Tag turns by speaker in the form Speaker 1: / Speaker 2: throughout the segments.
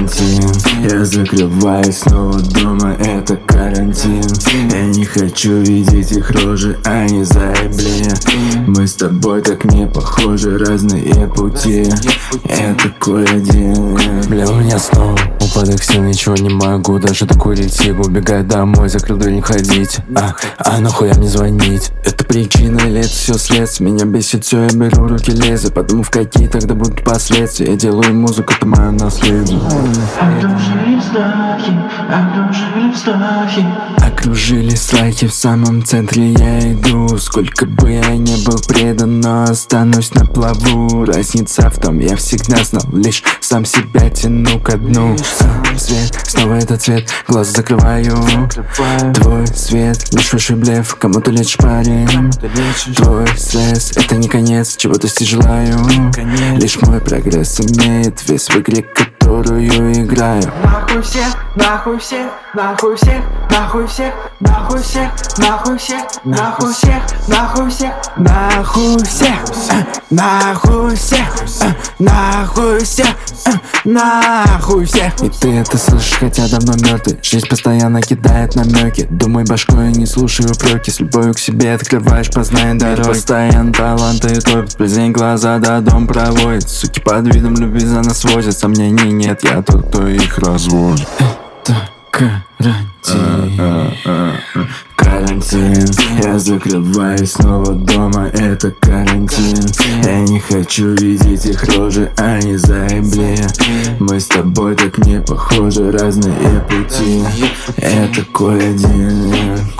Speaker 1: карантин. Я закрываюсь снова дома, это карантин. Я не хочу видеть их рожи, они заебли. Мы с тобой так не похожи, разные пути. Я такой один.
Speaker 2: Бля, у меня снова упадок сил, ничего не могу, даже докурить сигу. Убегаю домой, закрыл дверь, не ходить. Нахуя мне звонить? Это причина или это все следствие? Меня бесит все, я беру в руки лезвие. Подумав, какие тогда будут последствия. Я делаю музыку, это мое наследие.
Speaker 1: Окружили страхи, окружили страхи.
Speaker 2: Окружили страхи, в самом центре я иду. Сколько бы я ни был предан, но останусь на плаву. Разница в том, я всегда знал, лишь сам себя тяну ко дну. Свет, снова этот цвет, глаза закрываю. Твой свет, лишь ваши блеф, кому-то лечишь парень. Твой стресс, это не конец, чего достичь желаю. Лишь мой прогресс имеет вес в игре, которую играю.
Speaker 1: Нахуй всех, нахуй всех, нахуй всех, нахуй всех, нахуй всех, нахуй всех, нахуй всех, нахуй всех, нахуй всех, нахуй всех, нахуй всех, нахуй всех.
Speaker 2: И ты это слышишь, хотя давно мертвый. Жизнь постоянно кидает намеки. Думай башкой, не слушай упреки. С любовью к себе открываешь, познай дороги. Постоянно таланты топят, плесень глаза, да дом проводит. Суки под видом любви за нас возят. Сомнений нет, я тот, кто их разводит. Это карантин.
Speaker 1: Карантин, я закрываюсь снова дома, это карантин. Я не хочу видеть их рожи, они заебли. Мы с тобой так не похожи, разные пути. Я такой один.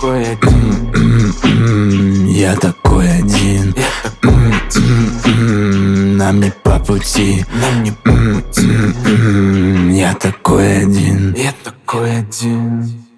Speaker 1: Я такой один. Нам не по пути. Я такой один.
Speaker 2: Я такой один.